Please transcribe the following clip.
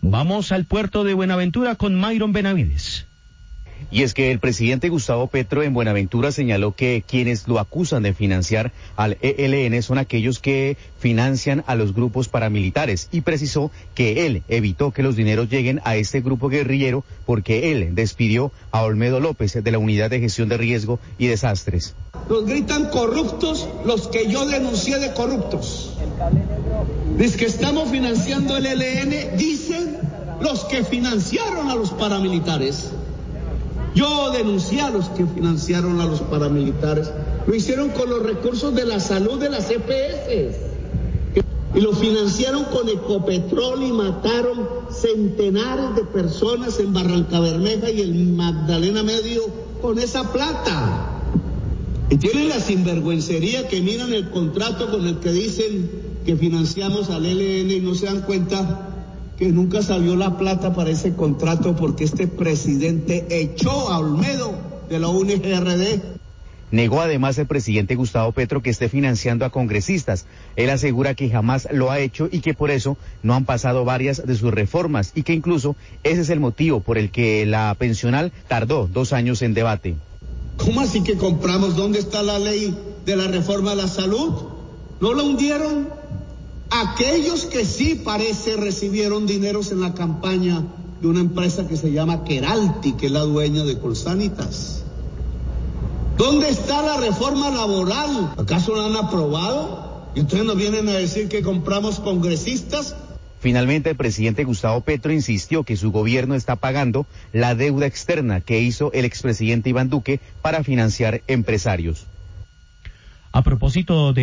Vamos al puerto de Buenaventura con Myron Benavides. Y es que el presidente Gustavo Petro en Buenaventura señaló que quienes lo acusan de financiar al ELN son aquellos que financian a los grupos paramilitares y precisó que él evitó que los dineros lleguen a este grupo guerrillero porque él despidió a Olmedo López de la Unidad de Gestión de Riesgo y Desastres. Nos gritan corruptos los que yo denuncié de corruptos. Dice que estamos financiando el ELN, dicen los que financiaron a los paramilitares. Yo denuncié a los que financiaron a los paramilitares. Lo hicieron con los recursos de la salud de las EPS. Y lo financiaron con Ecopetrol y mataron centenares de personas en Barrancabermeja y en Magdalena Medio con esa plata. Y tienen la sinvergüencería que miran el contrato con el que dicen que financiamos al ELN y no se dan cuenta que nunca salió la plata para ese contrato porque este presidente echó a Olmedo de la UNGRD. Negó además el presidente Gustavo Petro que esté financiando a congresistas. Él asegura que jamás lo ha hecho y que por eso no han pasado varias de sus reformas y que incluso ese es el motivo por el que la pensional tardó 2 años en debate. ¿Cómo así que compramos? ¿Dónde está la ley de la reforma a la salud? ¿No la hundieron? Aquellos que sí parece recibieron dineros en la campaña de una empresa que se llama Keralty, que es la dueña de Colsanitas. ¿Dónde está la reforma laboral? ¿Acaso la han aprobado? Y entonces nos vienen a decir que compramos congresistas. Finalmente, el presidente Gustavo Petro insistió que su gobierno está pagando la deuda externa que hizo el expresidente Iván Duque para financiar empresarios. A propósito de